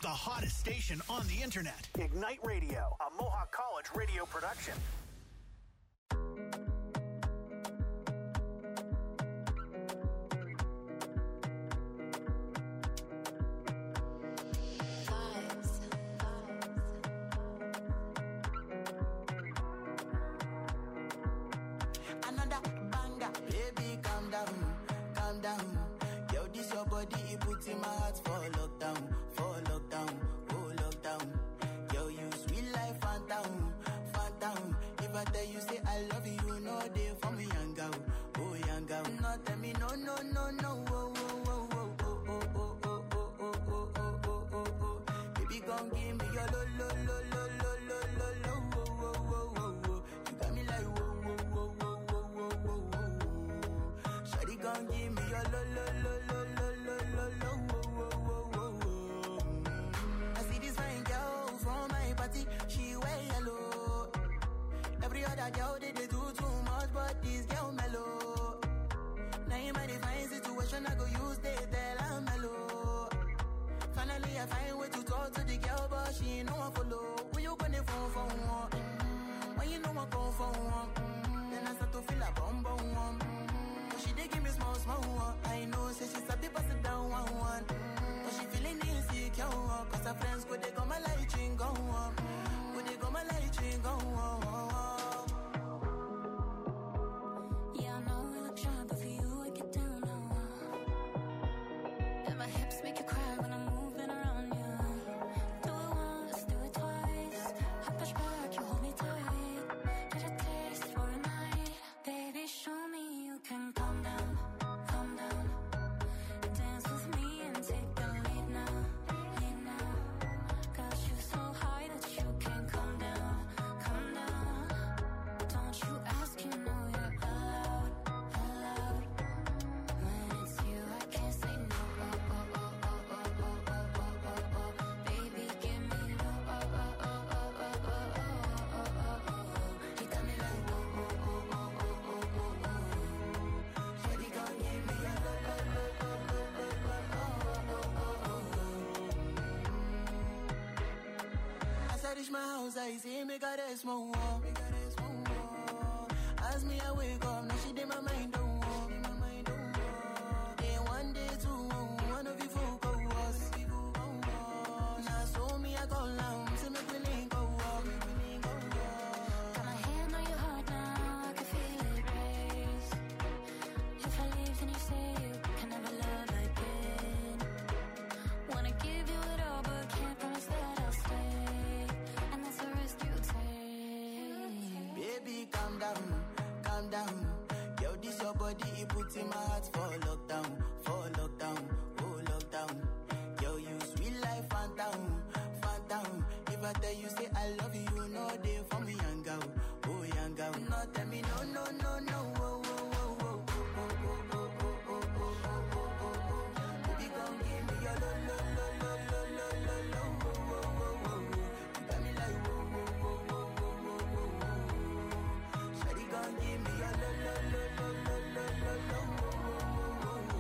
hottest station on the internet. Ignite Radio, a Mohawk College radio production. Another banger, baby, calm down, calm down. Yo, this your body, it puts in my heart for lockdown, oh lockdown. Yo, you sweet life, phantom, phantom. If I tell you, say I love you, you know they for me, young girl, oh young girl. No, tell me, no, no, no, no, oh, oh, oh, oh, oh, oh, oh, oh, oh, oh, oh, oh, oh, oh. Baby, gon' give me your lo, lo, lo, lo, lo, lo, lo, lo, oh, oh, oh, oh, oh. You got me like, whoa, whoa, whoa, whoa, whoa, whoa, whoa, whoa. Shawty gon' give me your lo, lo, lo, lo, lo, lo, lo, lo, oh, oh, oh, oh, oh. I see this fine girl from my party, she wear yellow. Every other girl they do too much, but this girl mellow. Now in my divine situation, I go use they tell I'm mellow. Finally, I find way to talk to the girl, but she ain't no one follow. When you gonna phone for one? When you know I come for one? Then I start to feel a bum bum one. But she dey give me small small one. I know, say she's a bit pass it down one one. But she feeling insecure, cause her friends go they go my light ring go on. Go they go my light ring go on. Yeah, I know we look shy, but for you I get down low. And my hips make you cry when I'm moving around you. Do it once, do it twice. I push back, you hold me tight. Get a taste for a night. Baby, show me you can calm down, calm down. Dance with me and take the lead now, lead now. Got you so high that you can't come down, come down. Don't you ask, you know you're allowed, allowed. When it's you, I can't say no. Oh, oh, oh, oh, oh, oh, oh, oh, oh, oh. Baby, give me low. Oh, oh, oh, oh, oh, oh, oh, oh, oh, oh. You got me like whoa, whoa, whoa, whoa, whoa, whoa, whoa, whoa. Shawty gon' give me a low, low, low, low, low, low, low, oh, oh, oh, oh. As I reach my house, I see me got a small wall. As me, I wake up, now she did my mind don't walk. Day one, day two, one of you folk go us. Now so me, I go down, see me willing go walk. Got my hand on your heart now, I can feel it race. If I leave, then you say you can never love again. Wanna give you it all, but can't promise that I'll stay. And that's the risk you take. Baby, calm down, calm down. Yo, this your body, it puts in my heart for lockdown, oh lockdown. Yo, you sweet life, phantom, phantom. If I tell you, say I love you, you know they for me, young girl, oh young girl. No, tell me, no, no, no, no, oh, oh, oh, oh, oh, oh, oh, oh, oh, oh, oh, oh, oh. Baby, gon' give me your lo, lo, lo, lo, lo, lo, lo, lo, oh, oh, oh, oh, oh. You got me like, whoa, whoa, whoa, whoa, whoa, whoa, whoa, whoa. Shawty gon' give me your lo, lo, lo, lo, lo, lo, lo, lo, oh, oh, oh, oh, oh.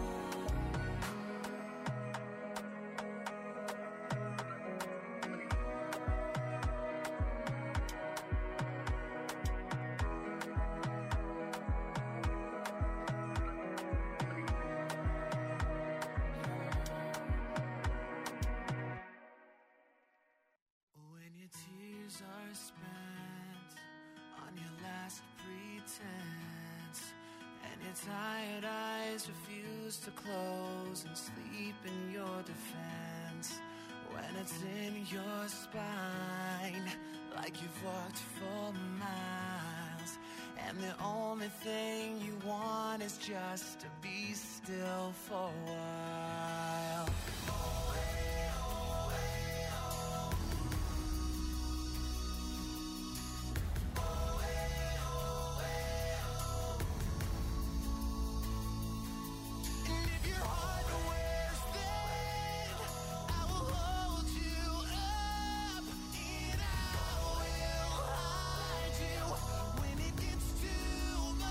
When your tears are spent on your last pretense, and your tired eyes refuse to close and sleep in your defense, when it's in your spine like you've walked for miles, and the only thing you want is just to be still for a while.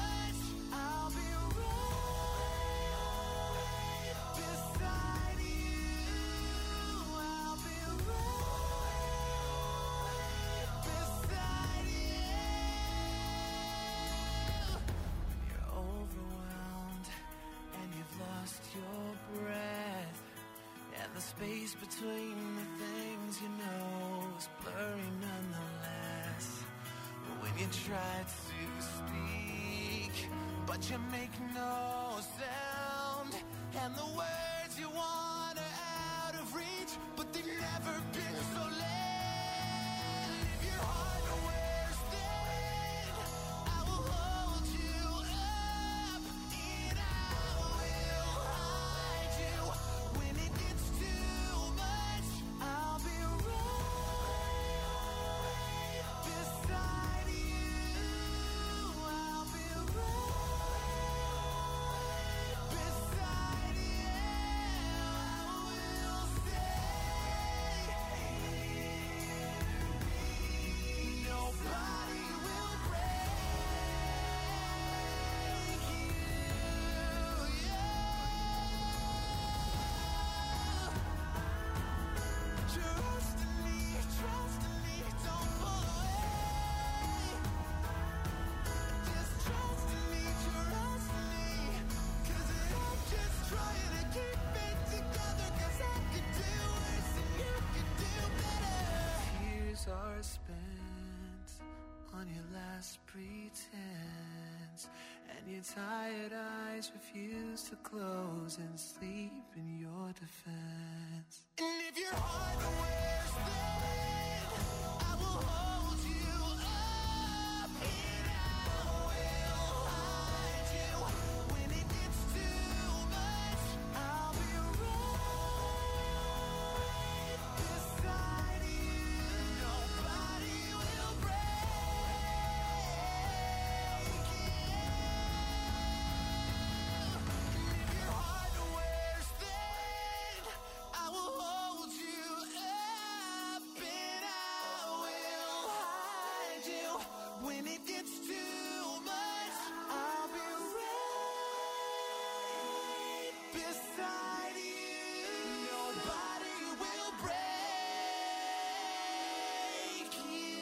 Beside you. space between the things you know is blurry nonetheless. When you try to speak, but you make no sound, and the words you want are out of reach, but they've never been so late. If your heart wears thin, I will hold you up, and I will hide you. When it gets too much, I'll be right beside you. I'll be right beside you. I will stay. Nobody will break you. Trust in me, don't pull away. Just trust in me, 'cause I'm just trying to keep it together, 'cause I could do worse and you could do better. Tears are spent on your last pretense, and your tired eyes refuse to close and sleep in your defense. And if your heart wears thin, I will hold you up, and I will hide you. When it gets too much, I'll be right beside you. Nobody will break you. If your heart wears thin, I will hold you up, and I will hide you. When it gets too much, I'll be right beside you. Nobody will break you.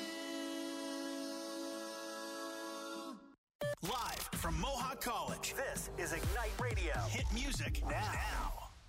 Live from Mohawk College, this is Ignite Radio. Hit music now.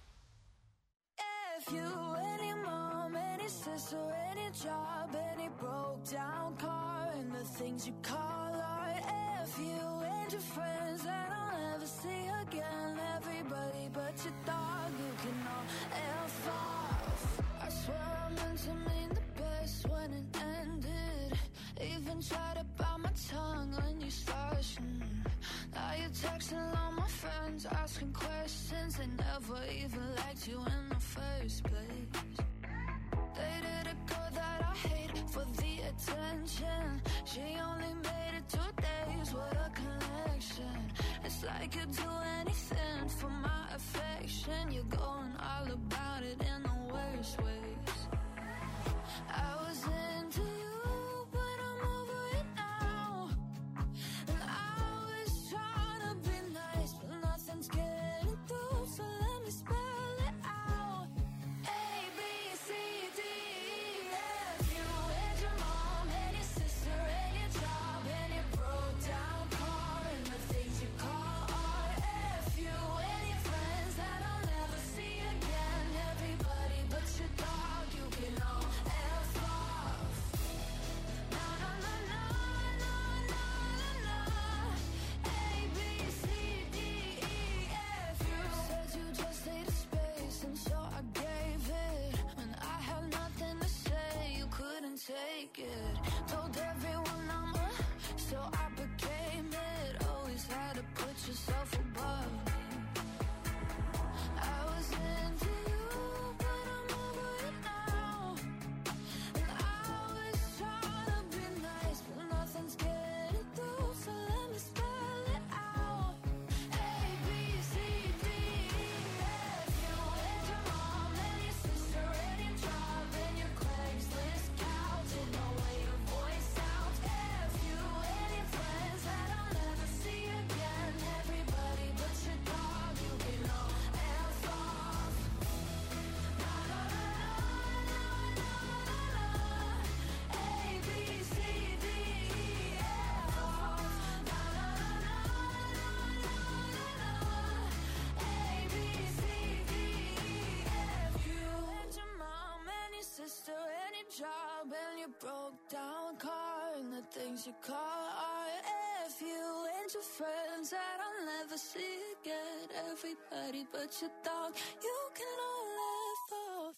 If you, any mom, any sister, any job, any broke down car, and the things you call art. If you and your friends that I'll never see again, everybody but your dog, you can all F off. I swear I meant to mean the best when it ended. Even tried to bite my tongue when you started. Now you're texting all my friends, asking questions. They never even liked you in the first place. Dated a girl that I hate for the attention. She only made it 2 days with a connection. It's like you'd do anything for my affection. You're going all about it in the worst ways. I was into you, but I'm over it now. And I was trying to be nice, but nothing's getting through, so let me spell it out. A, B, C, D, E, F. You and your mom, and your sister, and your job, and your broke down car, and the things you call art. F you and your friends that I'll never see again. Everybody but your dog, you can all F off. Na na na na na na na na. A, B, C, D, E, F. You said you just needed space, and so I gave it. When I had nothing to say, you couldn't take it. Told everyone I'm a, so I became it. Always had to put yourself above me. I was into you, but I'm over it now. And I was trying to be nice, but nothing's getting through, so let me spell it out. A, B, C, D, E, F. You and your mom, and your sister, and your job, and your Craigslist couch, and no way your broke down car and the things you call art. If you and your friends that I'll never see again, everybody but your dog, you can all laugh off.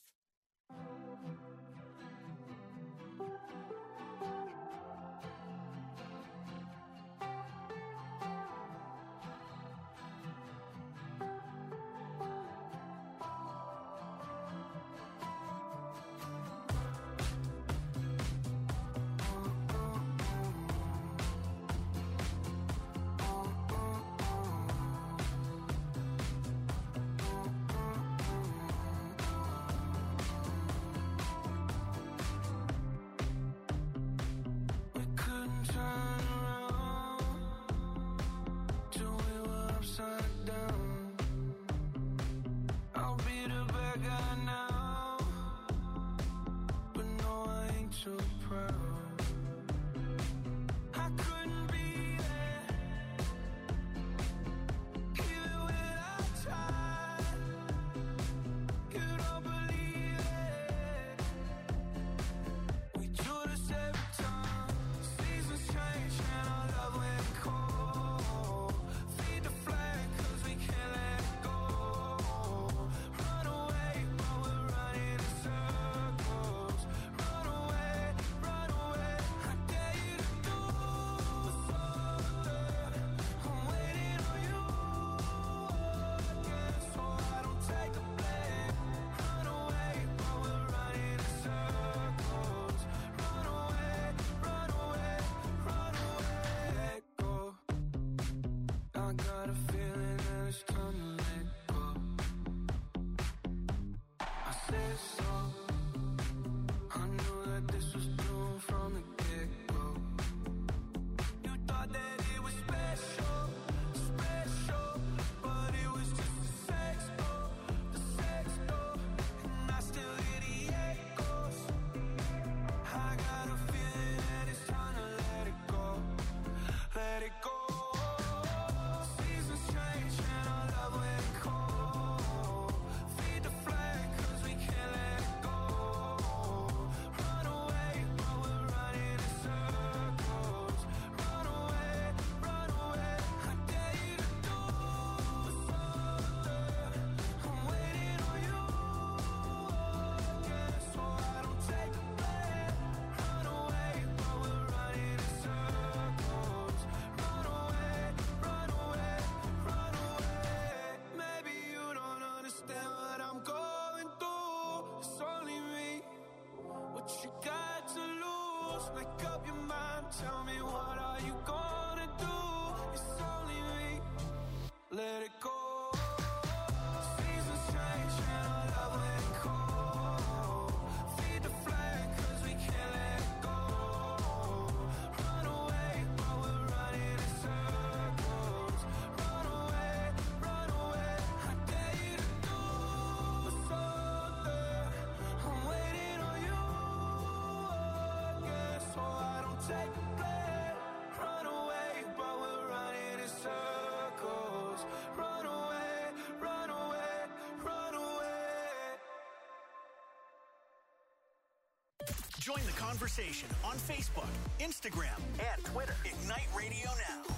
Join the conversation on Facebook, Instagram, and Twitter. Ignite Radio Now.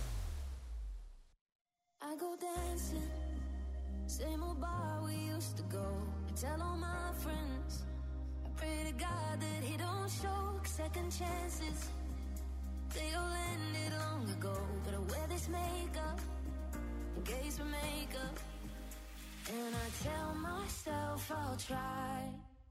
I go dancing, same old bar we used to go. I tell all my friends, I pray to God that he don't show second chances. They all ended long ago, but I wear this makeup in case we make up. And I tell myself I'll try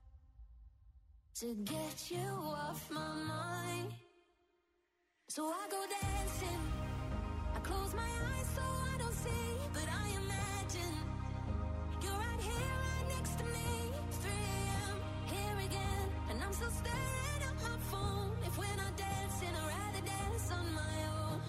to get you off my mind. So I go dancing, I close my eyes so I don't see, but I imagine you're right here, right next to me. 3 a.m., here again, and I'm still staring at my phone. If we're not dancing, I'd rather dance on my own.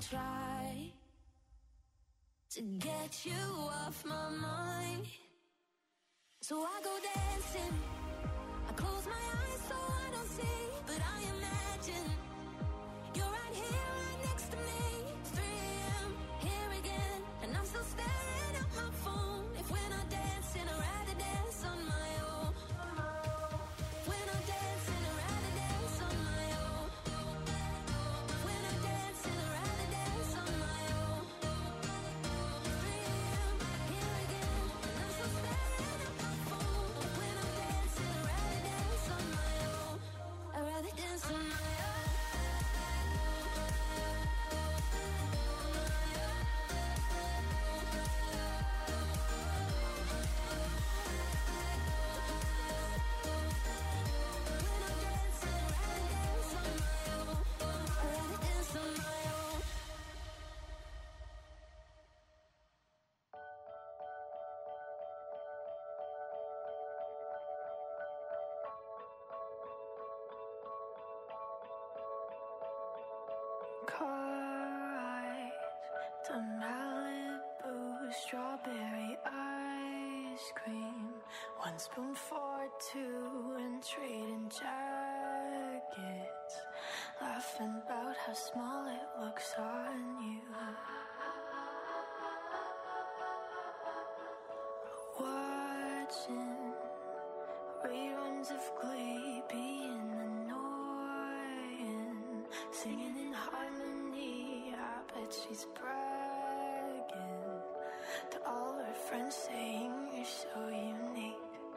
try to get you off my mind. So I go dancing, I close my eyes so I don't see, but I imagine you're right here, right next to me. 3 a.m., here again, and I'm still staring at my phone. If we're not dancing, I'd rather dance on my own. If we're not dancing, I'd rather dance on my own. If we're not dancing, I'd rather dance on my own. 3 a.m., here again, and I'm still staring at my phone. If we're not dancing, I'd rather dance on my own. I'd rather dance on my own. Car ride to Malibu, strawberry ice cream, 1 spoon for 2 and trading jackets, laughing about how small it looks on you. Watching reruns of Glee, being annoying, singing in harmony. I bet she's bragging to all her friends, saying you're so unique.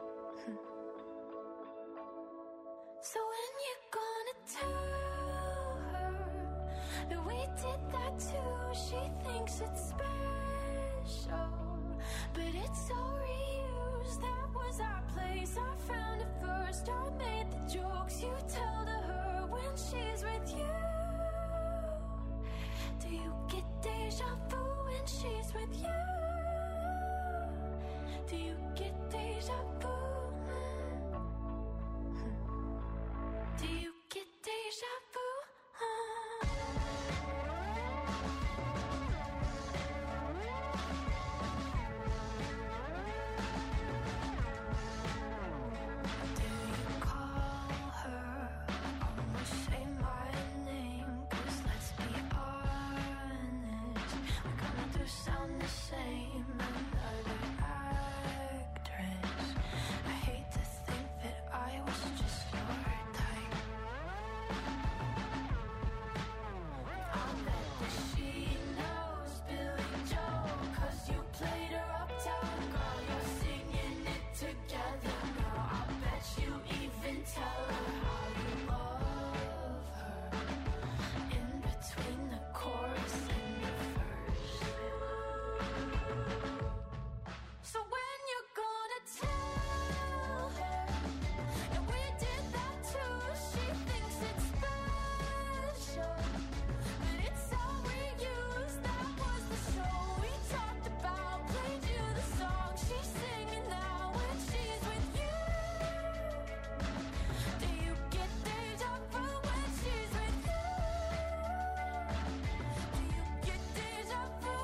So when you gonna tell her that we did that too? She thinks it's special, but it's all reused. That was our place, I found it first. I made the jokes you tell to her when she's with you. Do you get deja vu when she's with you? Do you get deja vu? Do you get deja vu? Do you call her? Almost say my name, 'cause let's be honest, we kinda do sound the same. Another actress. I hate to think that I was just your type. I'll bet that she knows Billy Joel, 'cause you played her uptown girl. You're singing it together now. I bet you even tell her how you love her in between the chorus and the verse. So when you're gonna tell her that we did that too? She thinks it's special, but it's all reused. That was the show we talked about. Played you the song she's singing now when she's with you. Do you get deja vu when she's with you? Do you get deja vu?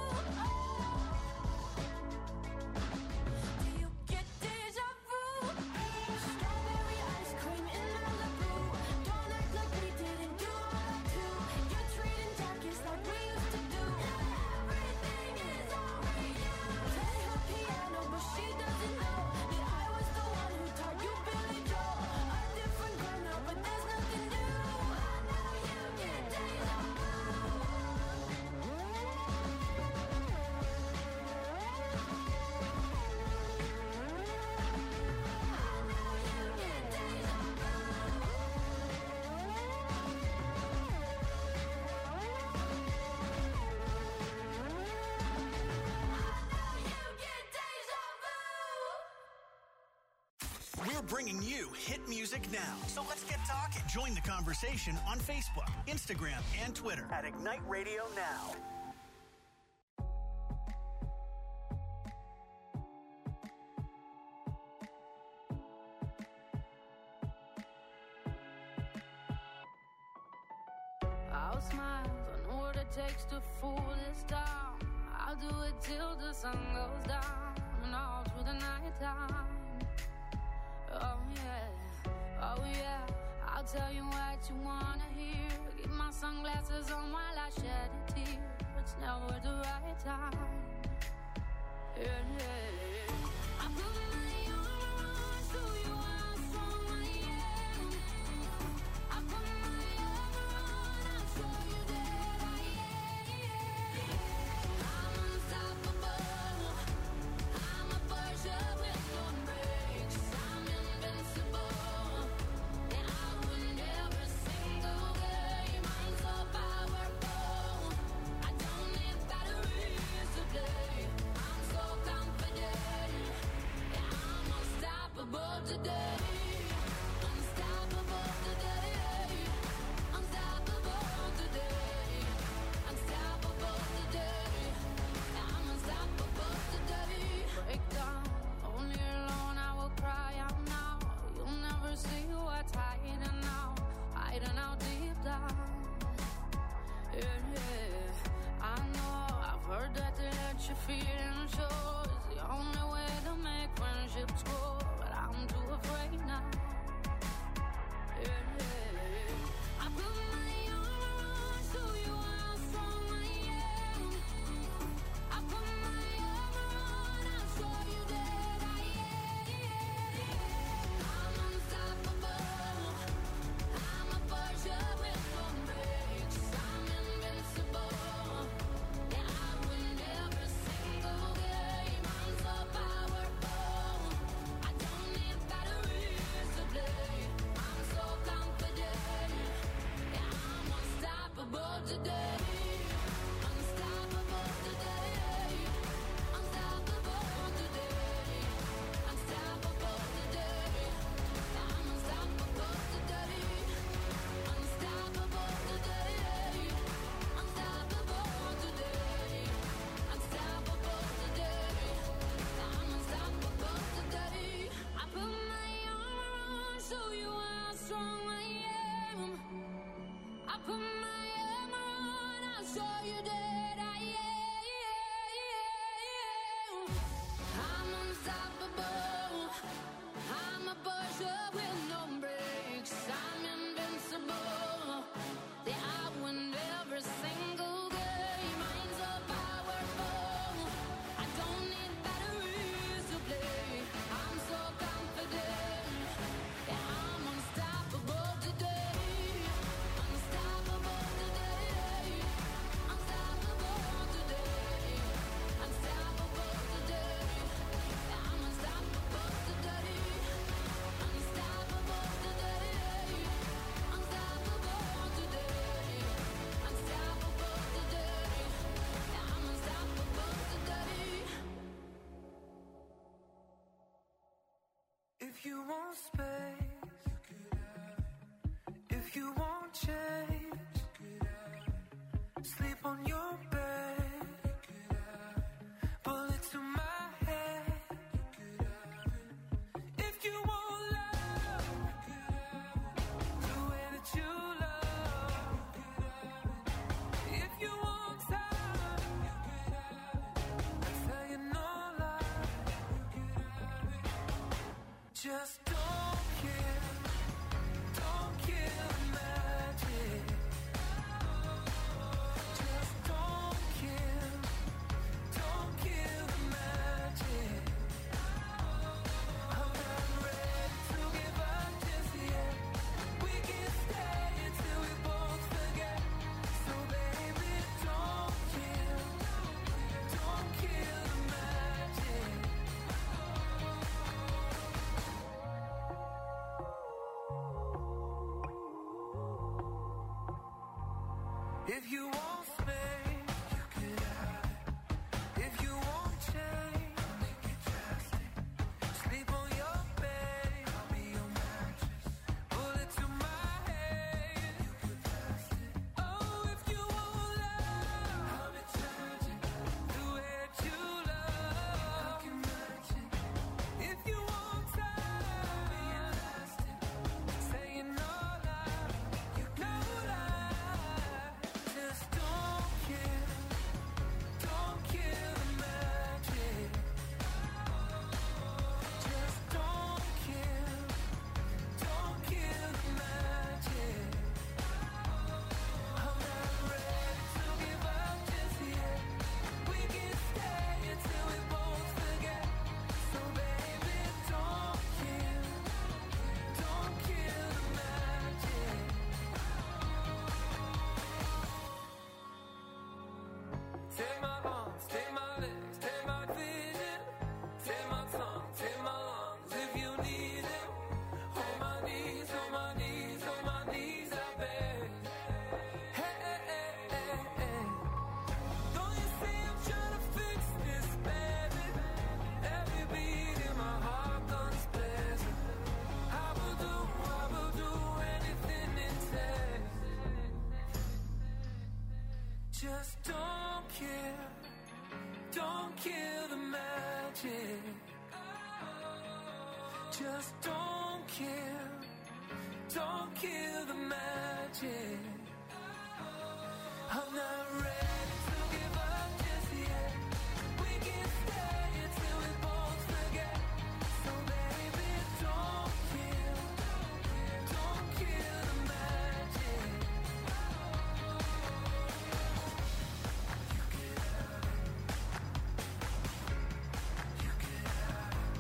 Do you get deja vu? Strawberry ice cream in Malibu. Don't act like we didn't do all that too. You're trading jackets like we used to do. Everything is all reused. Play her piano, but she doesn't know that I was the one who taught you Billy Joel. A different girl now, but there's nothing new. I know you get deja vu. We're bringing you hit music now. So let's get talking. Join the conversation on Facebook, Instagram, and Twitter at Ignite Radio Now. All smiles on the what it takes to fool this town. I'll do it till the sun goes down and all through the night time. Oh yeah, I'll tell you what you wanna hear. Keep my sunglasses on while I shed a tear. It's never the right time. Yeah. I put my armor on, show you how strong I am. I put my armor on, I'll show you that I am. I'm unstoppable. I'm a Porsche with no brakes. I'm invincible. And I win every single game. I'm so powerful. I don't need batteries to play. I'm so confident. And I'm unstoppable today. Unstoppable today. Unstoppable today. Unstoppable today. I'm unstoppable today. Break down, only alone I will cry out now. You'll never see what's hiding out deep down. Yeah. I know, I've heard that to let you feel and show is the only way to make friendships grow, but I'm too afraid now. Yeah. I put my armor on, show you how strong I am. I put my armor on, I'll show you that I am. I'm unstoppable. I'm a Porsche with no brakes. I'm invincible. And I win every single game. I'm so powerful. I don't need batteries to play. I'm so confident. And I'm unstoppable today. Unstoppable today. Unstoppable today. Unstoppable today. I'm unstoppable today. Unstoppable today. Unstoppable today. Unstoppable today. I'm unstoppable today. I put my armor on, show you how strong I am. I put my armor on, I'll show you that I am. I'm unstoppable. I'm a Porsche with no brakes. I'm invincible. Yeah, I win every single game. I'm so powerful. I don't need batteries to play. I'm so confident. Yeah, I'm unstoppable today. Unstoppable today. Unstoppable today. Unstoppable today. Yeah, I'm unstoppable today. Unstoppable today. Unstoppable today. Unstoppable today. Yeah, I'm unstoppable today. If you want space, you could have it. If you want change, you could have it. Sleep on your bed, you could have it. Bullet to my head, you could have it. If you want love, you could have it. The way that you love, you could have it. If you want time, you could have it. I tell you no lie, you could have it. Just don't kill the magic. Just don't kill the magic. I'm not ready to give up just yet. We can stay until we both forget. So baby, don't kill the magic. If you want space, you could have it. If you want change, I'll make it drastic. Sleep on your bed, I'll be your mattress. Bullet to my head, you could pass it. Oh, if you want love, I'll be tragic. The way that you love, I can match it. If you want time, I'll be elastic. Saying no lie, you know lie. Just don't Just don't kill the magic. I'm not ready to give up just yet. We can stay until we both forget. So baby, don't kill the magic. You can have it. You can have it.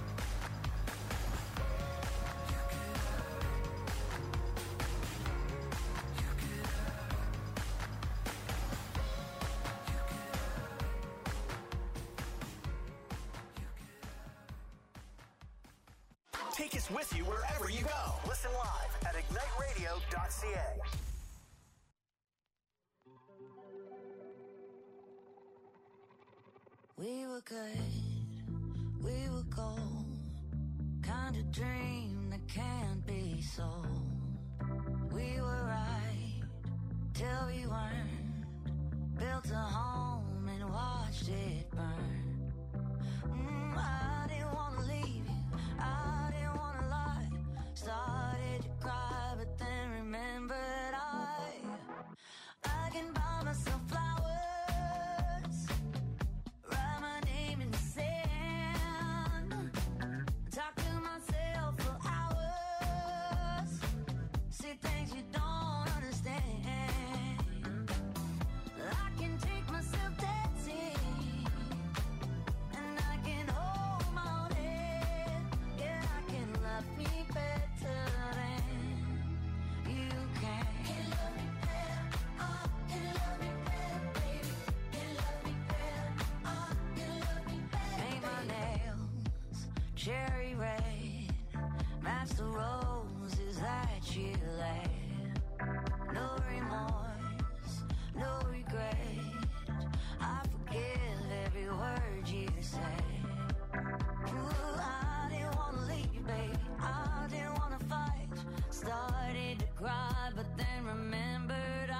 You can have it. You can have it. Take us with you wherever you go. Listen live at igniteradio.ca. We were good, we were gold, kind of dream that can't be sold. We were right till we weren't, built a home and watched it burn. I didn't want to leave you, I didn't want to lie. Started to cry, but then remembered I can buy myself flowers, write my name in the sand, talk to myself for hours, see things you don't understand. I can take myself dancing, and I can hold my own head. Yeah, I can love me better than you can. Can love me better, can love me better, baby. Can love me better, can love me better. Paint my nails cherry red, match the roses that you laid. No remorse, no regret. I forgive every word you say. Ooh, I didn't wanna leave, babe. I didn't wanna fight. Started to cry, but then remembered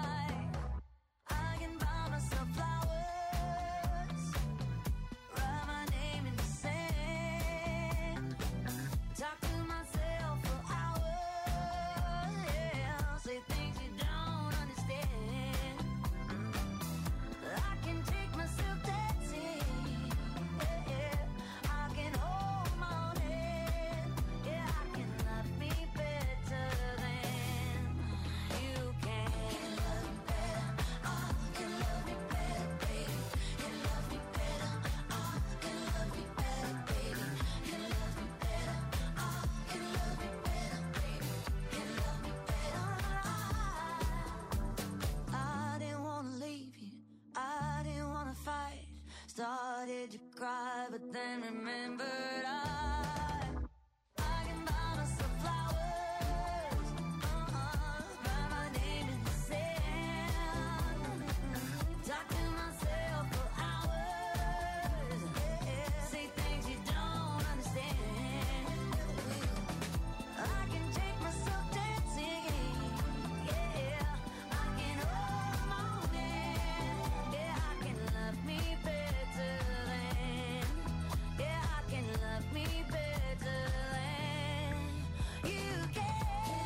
I can buy myself flowers, write my name in the sand, talk to myself for hours, yeah, say things you don't understand. I can take myself dancing, yeah, I can hold my own head, yeah, I can love me better than you can. Can love me better, can love me better, baby. Can love me better, can love me better, baby. Can love me better, can love me better, baby. Can love me better. I didn't wanna leave you, I didn't wanna fight. Started to cry, but then remembered I can buy myself flowers, write my name in the sand, talk to myself for hours, yeah, say things you don't understand. I can take myself dancing, yeah, I can hold my own hand, yeah, I can love me better than, yeah, I can love me better than you can.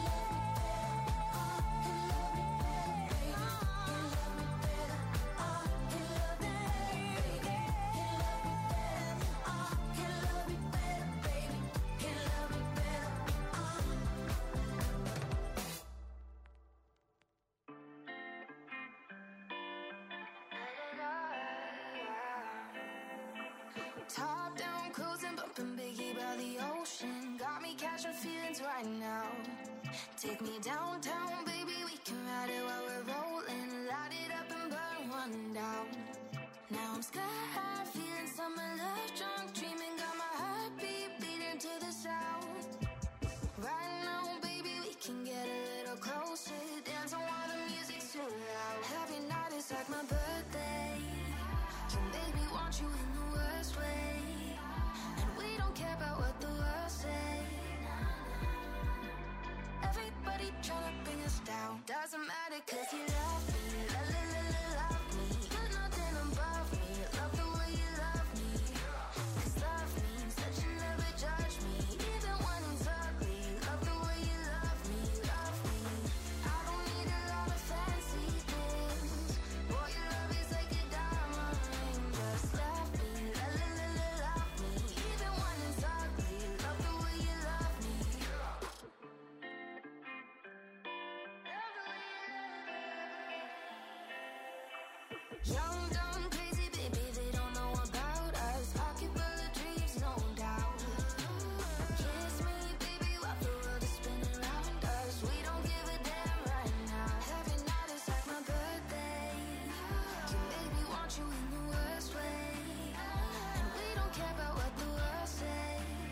Top down, cruising, bumping Biggie by the ocean. Got me catching feelings right now. Take me downtown, baby, we can ride it while we're rolling. Light it up and burn one down. Now I'm sky high, feeling summer love, drunk, dreaming. Got my heartbeat beating to the sound. Right now, baby, we can get a little closer. Dancing while the music's too loud. Every night is like my birthday. You make me want you in the worst way. And we don't care about what the world say. Everybody tryna bring us down. Doesn't matter 'cause you love me. Love me. You're nothing above me. Love the Young, dumb, crazy, baby, they don't know about us. Pocket full of dreams, no doubt. Kiss me, baby, while the world is spinning around us. We don't give a damn right now. Every night is like my birthday. You make me want you in the worst way. And we don't care about what the world say.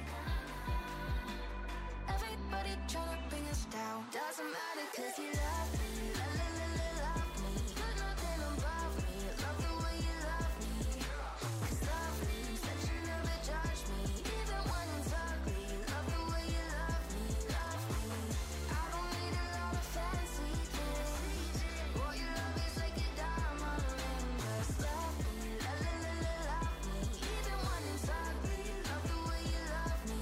Everybody tryna bring us down. Doesn't matter 'cause you love me. Love me. Put nothing above me. Love the way you love me. 'Cause love means that you never judge me. Even when it's ugly. Love the way you love me. Love me. I don't need a lot of fancy things. Boy, your love is like a diamond ring. Just love me. Love me. Even when it's ugly. Love the way you love me.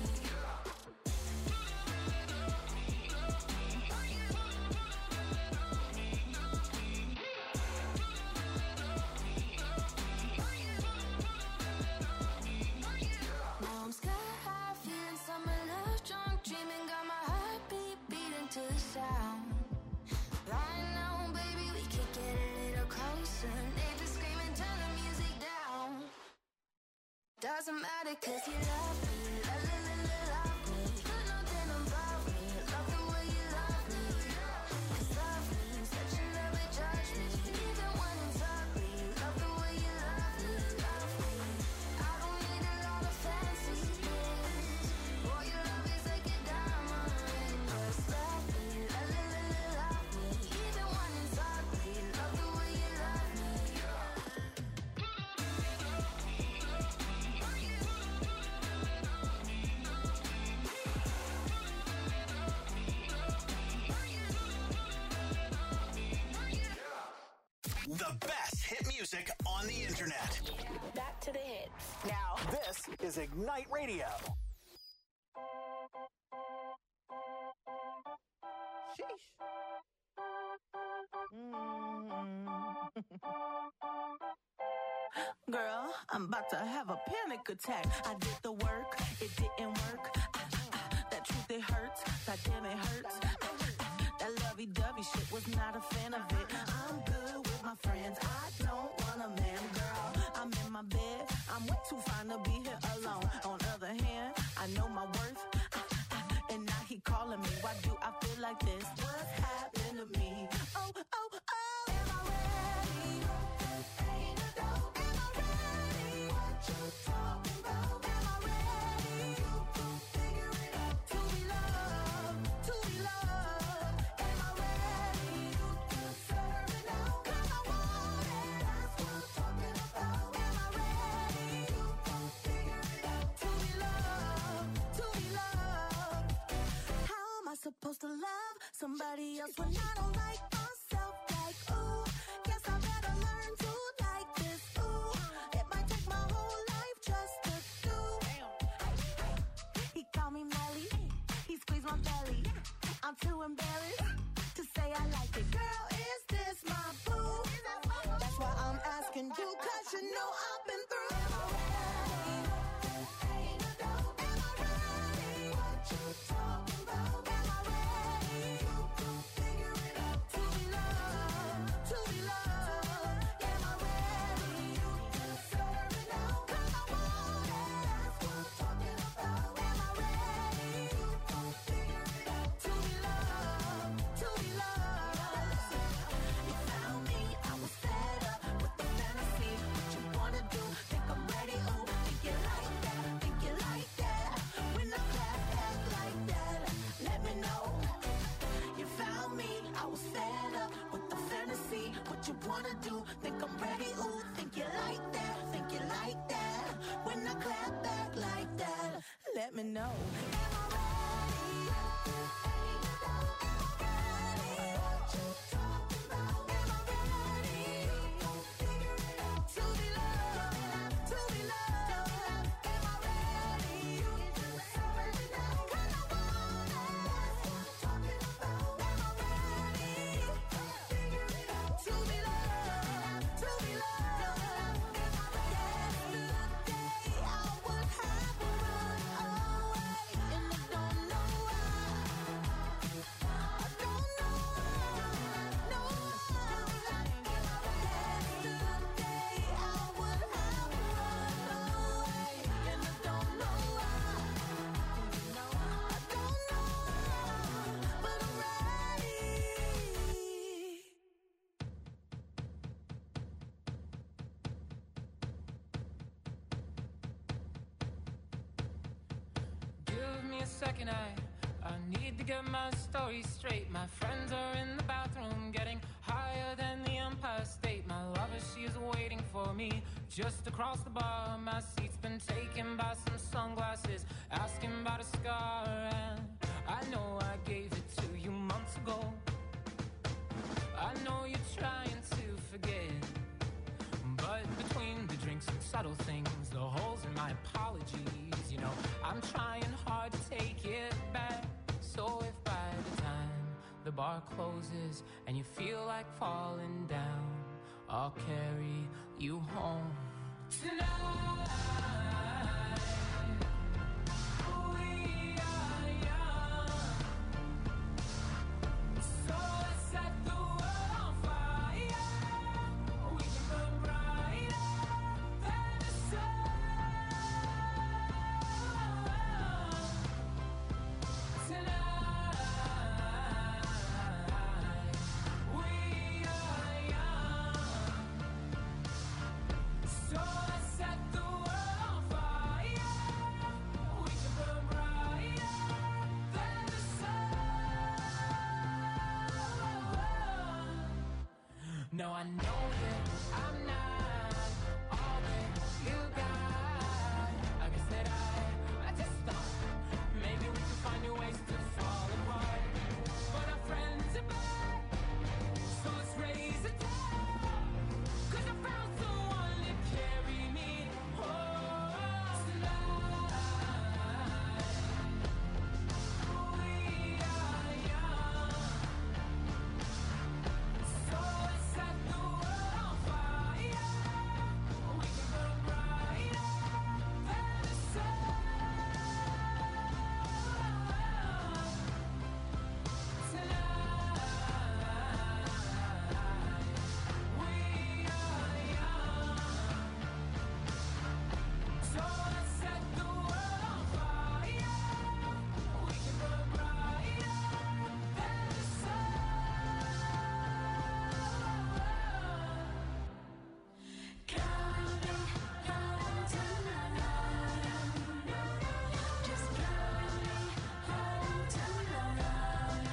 Now I'm sky high, feeling summer love, drunk, dreaming, got my heartbeat beating to the sound. Right now, baby, we could get a little closer. Neighbors screaming, turn the music down. Doesn't matter 'cause you love me. Love me. Put nothing above me. Love the way you love me. 'Cause love means that you never judge me. Even when it's ugly. Love the way you love me. Love me. I don't need a lot of fancy things. Boy, your love is like a diamond ring. Just love me. Love me. Even when it's ugly. Love the way you love me. The best hit music on the internet. Back to the hits. Now, this is Ignite Radio. Sheesh. Girl, I'm about to have a panic attack. I did the work, it didn't work. That truth, it hurts. That damn, it hurts. That lovey-dovey shit, was not a fan of it. I'm good with my friends. I don't want a man, girl. I'm in my bed. I'm way too fine to be here alone. On the other hand, I know my worth. And now he calling me. Why do I feel like this? What's happened to me? Oh, oh, oh. Am I ready? Ain't a dope. Am I ready? What you talking about? Am I ready? You can figure it out. To be loved, to be loved. Am I ready? You can serve it out. 'Cause I want it. That's what I'm talking about. Am I ready? You can figure it out. To be loved, to be loved. How am I supposed to love somebody else when I don't like myself? Like, ooh, guess I better learn to like this. Ooh, it might take my whole life just to do. He called me Melly, he squeezed my belly. I'm too embarrassed to say I like it. Girl, is this my boo? That's why I'm asking you, 'cause you know I've been through. Am I ready? Ain't a doubt. Am I ready? What you talking about? Am I ready? You can figure it out. To be loved, to be loved. Am I ready? You can serve it out. 'Cause I want it. That's what I'm talking about. Am I ready? You can figure it out. To be loved, to be loved. You found me, I was fed up with the fantasy. What you wanna do? Think I'm ready? Ooh, think you like that? Think you like that? When I clap back like that, let me know. You found me, I was fed up with the fantasy. What you wanna do? Think I'm ready? Ooh, think you like that? Think you like that? When I clap back like that, let me know. Am I ready? Ain't a doubt. Am I ready? What you talking about? Am I ready? You gon' figure it out. To be loved, to be loved. Am I ready? You can serve it out. 'Cause I want it. That's what I'm talking about. Am I ready? You gon' figure it out. To be loved, to be loved. second, I need to get my story straight. My friends are in the bathroom getting higher than the Empire State. My lover, she is waiting for me just across the bar. My seat's been taken by some sunglasses, asking about a scar. And I know I gave it to you months ago. I know you're trying to forget, but between the drinks and subtle things, the holes in my apologies, you know, I'm trying hard to take it back. So if by the time the bar closes and you feel like falling down, I'll carry you home tonight. We are young, so let's set the world on fire. We can burn brighter than the sun. Tonight, we are young, so let's set the world on fire. We can burn brighter than the sun. No, I know that I'm not all that you got. I guess that I just thought maybe we could find new ways to fall apart. But our friends are back, so let's raise a toast. 'Cause I found someone to carry me home tonight. We are young, so let's set the world on fire. We can burn brighter than the sun. Tonight, we are young, so let's set the world on fire. We can burn brighter than the sun. Carry me home tonight. Just carry me home tonight.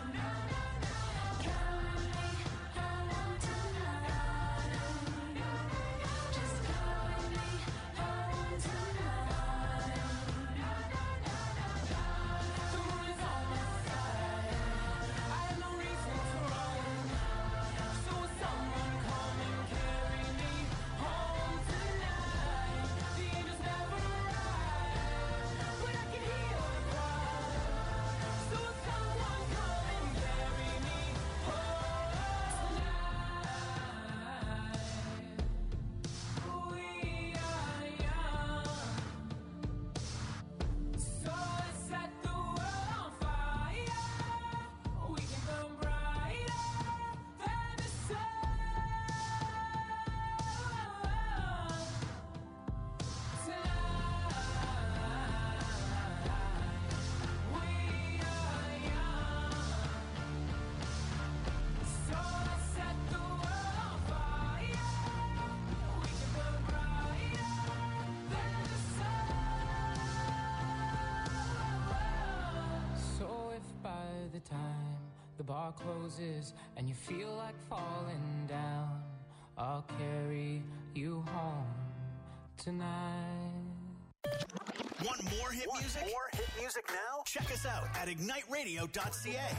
Carry me home tonight. Just carry me home tonight. The moon is on my side. I have no reason to run. So will someone come and carry me home tonight? The angels never arrive, but I can hear the cry. So will someone come and carry me home tonight? We are young, so let's set the world on fire. We can burn brighter than the sun. Tonight, we are young, so let's set the world on fire. We can burn brighter than the sun. So if by the time the bar closes and you feel like falling down, I'll carry you home tonight. Want more hit music? More hit music now? Check us out at igniteradio.ca.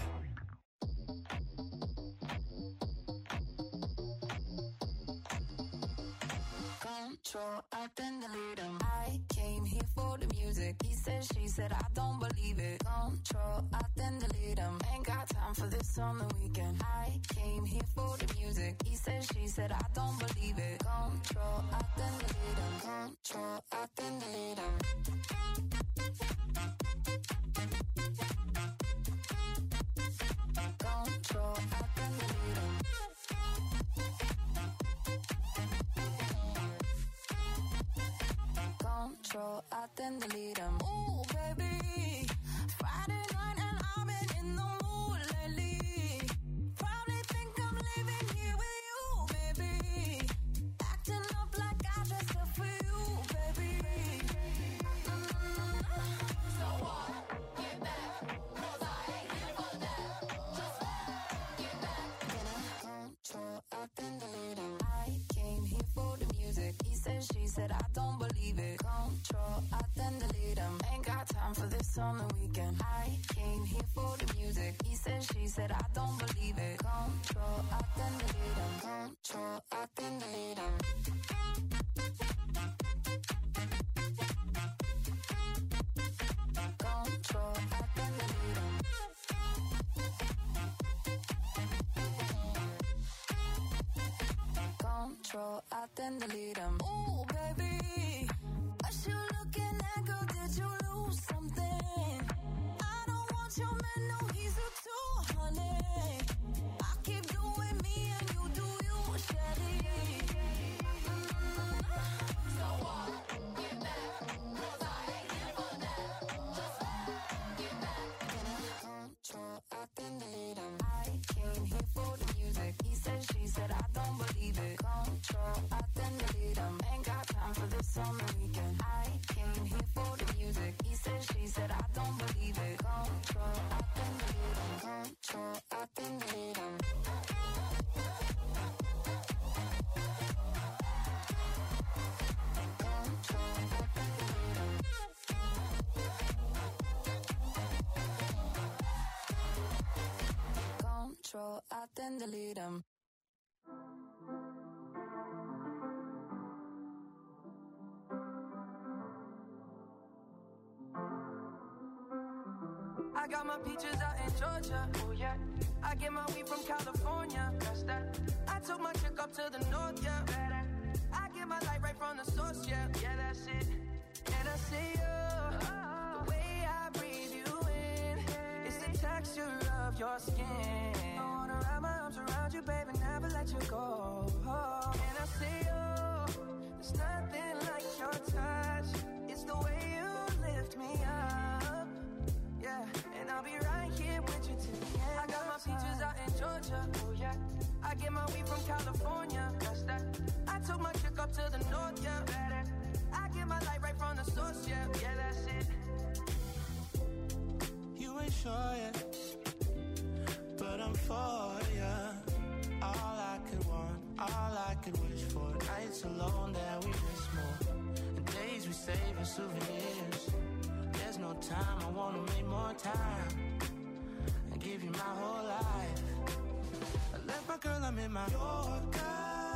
Control, I then delete him. I came here for the music. He said, she said, I don't believe it. Control, I then delete him. Ain't got time for this on the weekend. I came here for the music. He said, she said, I don't believe it. Control, I then delete him. Control, I then delete him. Control, I then delete him. Control, I then delete him. Ooh, baby, Friday night and I've been in the mood lately. Probably think I'm leaving here with you, baby. Acting up like I dressed up for you, baby. So what? time for this on the weekend. I came here for the music. He said, she said, I don't believe it. Control, I then delete him. Control, I then delete him. Control, I then delete him. Control, I then delete him. Ooh, baby, what you looking at, girl? Did you lose something? I don't want your man, no, he's a 200. I keep doing me and you do you, Shelly. So what? Get back, 'cause I ain't here for that. Just get back. Control, I then delete him. I came here for the music. He said, she said, I don't believe it. Control, I then delete him. Ain't got time for this on the weekend. I came here for the music. He said, she said, I don't believe it. Control, I then delete him. Control, I then delete him. Control, I then delete him. I got my peaches out in Georgia, oh yeah. I get my weed from California, that's that. I took my chick up to the north, yeah. I get my light right from the source, yeah. Yeah, that's it. And I see you, the way I breathe you in. It's the texture of your skin. I wanna wrap my arms around you, baby, never let you go. And I see you, there's nothing like your touch. It's the way you lift me up. Yeah, and I'll be right here with you till the end. I got my peaches out in Georgia, oh yeah. I get my weed from California, that's that. I took my chick up to the north, yeah. I get my light right from the source, yeah. Yeah, that's it. You ain't sure yet, but I'm for ya. All I could want, all I could wish for. Nights alone that we miss more, and days we save as souvenirs. There's no time, I wanna make more time and give you my whole life. I left my girl, I'm in my Yorker.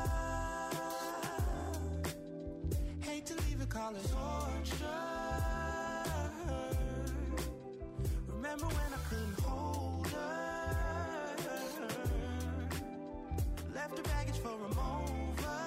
Hate to leave it, call it torture. Remember when I couldn't hold her? Left her baggage for a mover.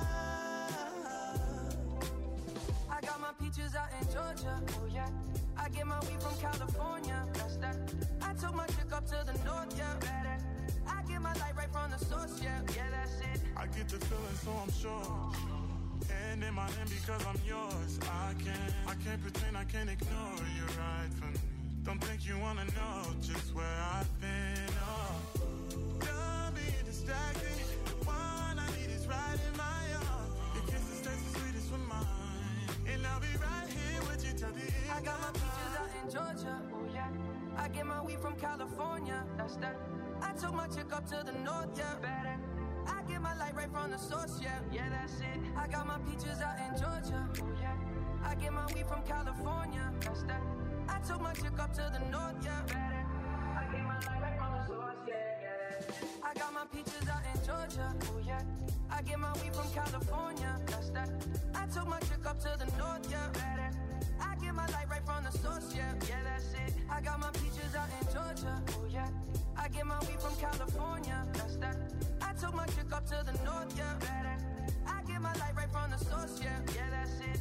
I got my peaches out in Georgia, oh yeah. I get my weed from California, that's that. I took my chick up to the north, yeah. I get my light right from the source, yeah. Yeah, that's it. I get the feeling, so I'm sure. Hand in my hand because I'm yours. I can't pretend, I can't ignore you right from me. Don't think you wanna know just where I've been. Oh, don't be distracted. The one I need is right in my arms. Your kisses taste the sweetest with mine, and I'll be right here with you till the end. I got my peaches out in Georgia, oh yeah. I get my weed from California, that's that. I took my chick up to the north, yeah. I get my light right from the source, yeah. Yeah, that's it. I got my peaches out in Georgia, oh yeah. I get my weed from California, that's that. I took my chick up to the north, yeah. I get my light right from the source, yeah. I got my peaches out in Georgia, oh yeah. I get my weed from California, that's that. I took my chick up to the north, yeah. I get my light right from the source, yeah. Yeah, that's it. I got my peaches out in Georgia, oh yeah. I get my weed from California, that's that. I took my chick up to the north, yeah. I get my light right from the source, yeah. Yeah, that's it.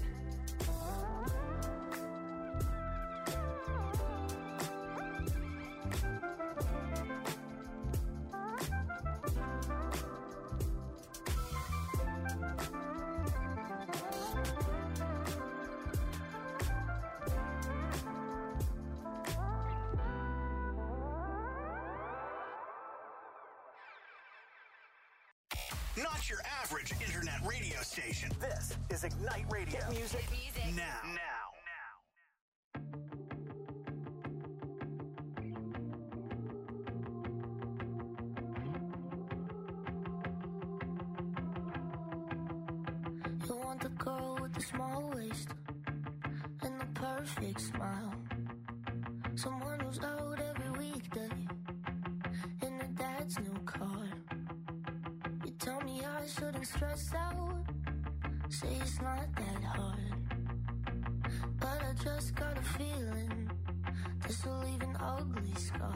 Not your average internet radio station. This is Ignite Radio. Hit music now. You want the girl with the small waist and the perfect smile. Someone who's out every weekday in their dad's new car. You tell me I shouldn't stress out, say it's not that hard. But I just got a feeling this will leave an ugly scar.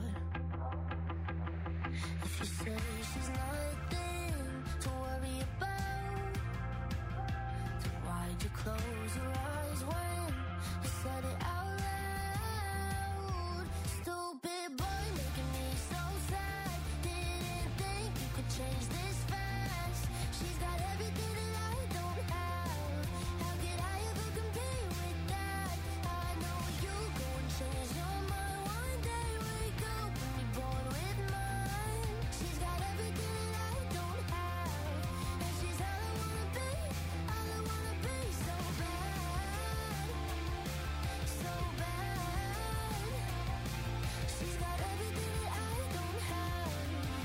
If you say she's nothing to worry about, then why'd you close your eyes when you said it out loud? Stupid boy making me so sad. Didn't think you could change this fast. She's got everything that I don't have. How could I ever compete with that? I know you go and change your mind one day. Wake up and be born with mine. She's got everything that I don't have, and she's all I wanna be, all I wanna be. So bad, so bad. She's got everything that I don't have.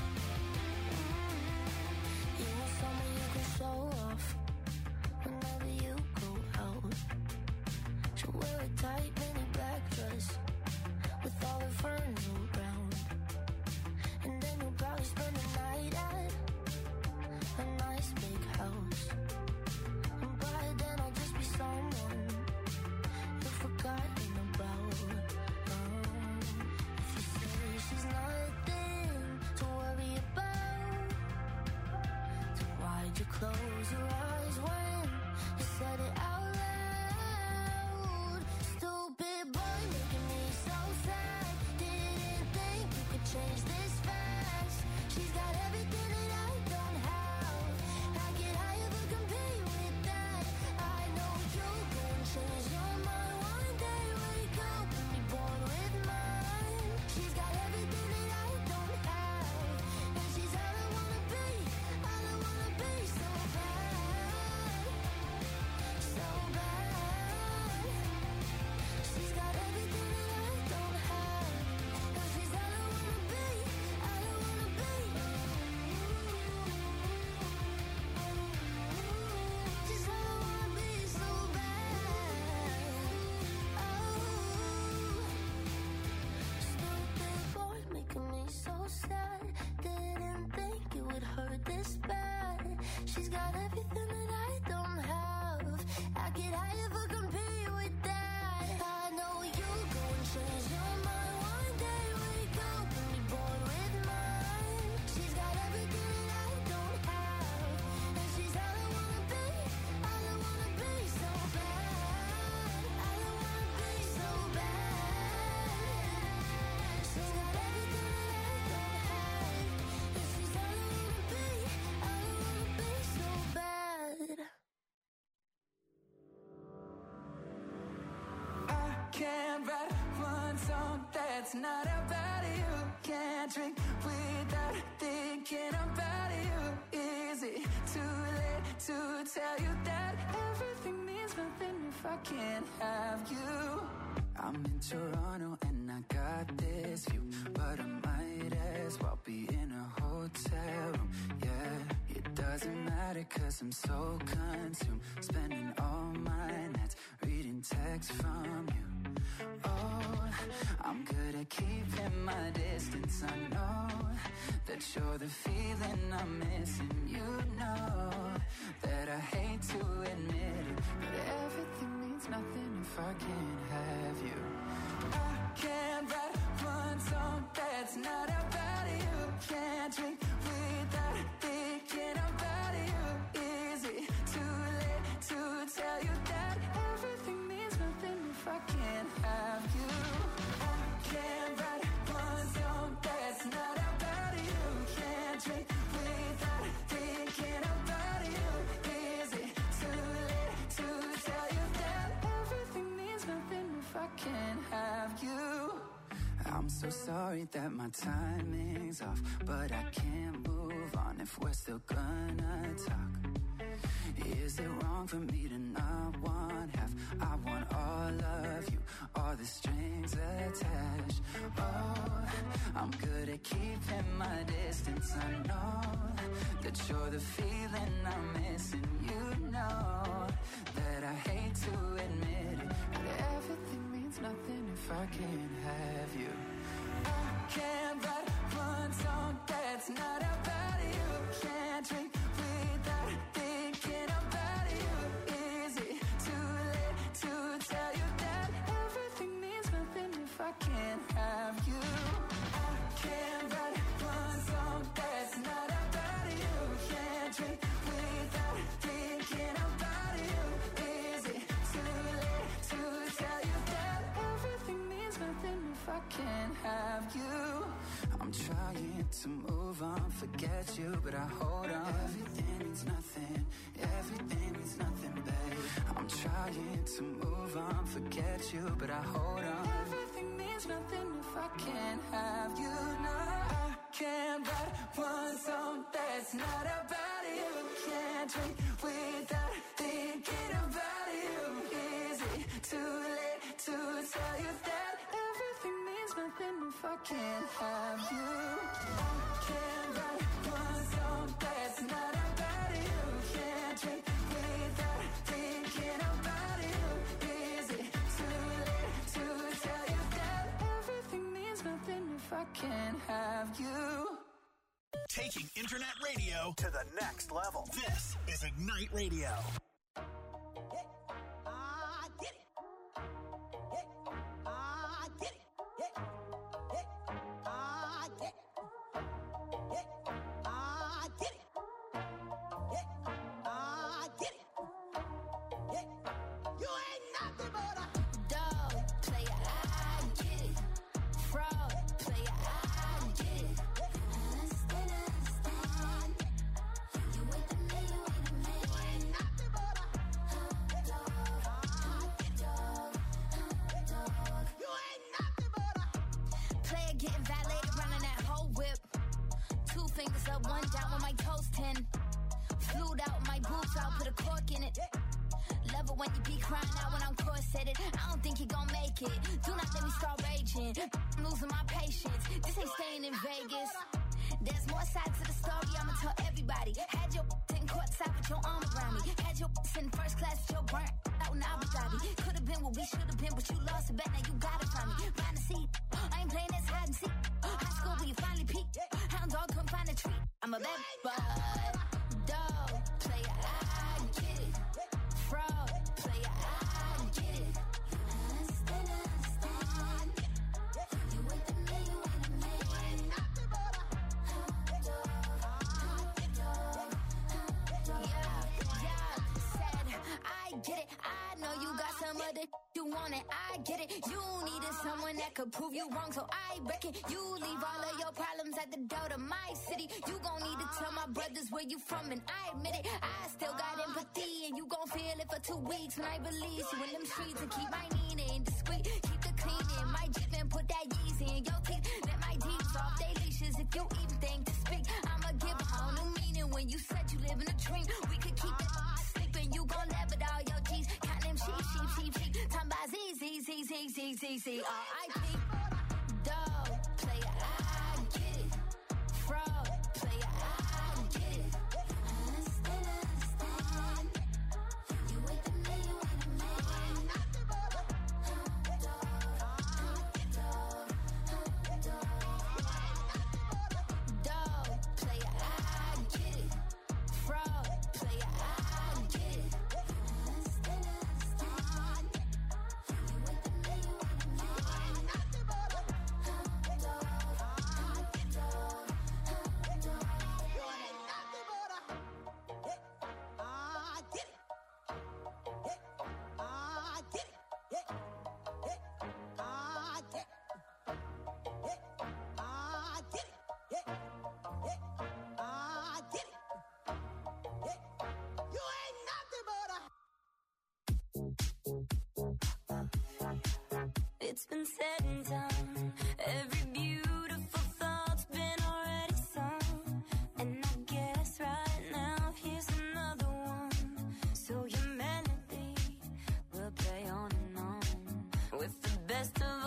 You want someone you can show off whenever you go out. She'll wear a tight mini black dress with all her friends around, and then you'll probably spend the night at a nice big house. And by then I'll just be someone you've forgotten about. If you say she's nothing to worry about, then why'd you close your eyes when you said it out loud? Stupid boy making me so sad. Didn't think you could change this fast. She's got everything that I don't have. How could I ever compete with that? I know you'll go and change your mind one day. Wake up and be born with mine. She's got everything that I don't have, and she's all I wanna be, all I wanna be. So bad, so bad. She's got everything that I don't have, and she's all I wanna be, all I wanna be. She's all I wanna be, so bad. Stupid boy making me so sad. Didn't think it would hurt this bad. She's got everything that I don't have. How could I ever compete with that? I know you'll go and change your mind one day. Wake up and be born with mine. She's got everything that I don't have, and she's all I wanna be, all I wanna be. So bad, all I wanna be. So bad. She's got everything that I don't have, and she's all I wanna be, all I wanna be. So bad. I can't write one song that's not about you. Can't drink without thinking about you. Is it too late to tell you that everything means nothing if I can't have you? I'm in Toronto and I got this view, but I might as well be in a hotel room. Yeah, it doesn't matter 'cause I'm so consumed, spending all my nights reading texts from you. Oh, I'm good at keeping my distance. I know that you're the feeling I'm missing. You know that I hate to admit it, but everything means nothing if I can't have you. I can't write one song that's not about you. Can't drink without thinking about you. Is it too late to tell you that everything means nothing if I can't have you? I can't write one song that's not about you. Can't drink without thinking about you. Is it too late to tell you that everything means nothing if I can't have you? I'm so sorry that my timing's off, but I can't move on if we're still gonna talk. Is it wrong for me to not want half? I want all of you, all the strings attached. Oh, I'm good at keeping my distance. I know that you're the feeling I'm missing. You know that I hate to admit it, but everything means nothing if if I can't have you. I can't write one song that's not about you. Can't drink without thinking about you. Is it too late to tell you that everything means nothing if I can't have you? I can't write one song that's not about you. Can't drink without thinking about you. Is it too late to tell you that everything means nothing if I can't have you? I'm trying to move on, forget you, but I hold on. Everything means nothing, everything means nothing, babe. I'm trying to move on, forget you, but I hold on. Everything means nothing if I can't have you. No, I can't write one song that's not about you. Can't drink without thinking about you. Is it too late to tell you that everything means nothing if I can't have you? I can't write one song that's not about you. Can't drink without thinking about you. Is it too late to tell you that everything means nothing if I can't have you? Taking internet radio to the next level. This is Ignite Radio. Getting violated, running that whole whip. 2 fingers up, 1 down with my toes 10. Flued out my boobs out, put a cork in it. Love it when you be crying out when I'm corseted. I don't think you gon' make it. Do not let me start raging. I'm losing my patience. This ain't staying in Vegas. There's more sides to the story, I'ma tell everybody. Had your sitting courtside with your arm around me. Had your in first class with your burnt out in Abu Dhabi. Could've been what we should've been, but you lost a bet, now you gotta find me. Find a seat, I ain't playing this hide and seek. High school where you finally peaked. Hound dog couldn't find a treat. I'm a bad bud. Dog, player, I get it. Fraud, player, I get it. Understand. You with me, you with me. Get it, I know you got some other you want it, I get it. You needed someone that could prove you wrong, so I reckon you leave all of your problems at the door to my city. You gon' need to tell my brothers where you from, and I admit it. I still got empathy, and you gon' feel it for 2 weeks when I release you in them streets and keep my Nina discreet. Keep the cleaning, my Jeep and put that Yeezy in your teeth. Let my deeds off they leashes if you even think to speak. I'ma give a whole new meaning when you said you live in a dream. We could keep it sleeping, you gon' laugh at all your G's. Count them sheep. Time by Z, R.I.P. Dog, player, I get it. Fraud, player, I get it. Understand. You with me, you with me. Dog, player, I get it. Fraud, player, I get it. It's been said and done. Every beautiful thought's been already sung. And I guess right now here's another one. So your melody will play on and on with the best of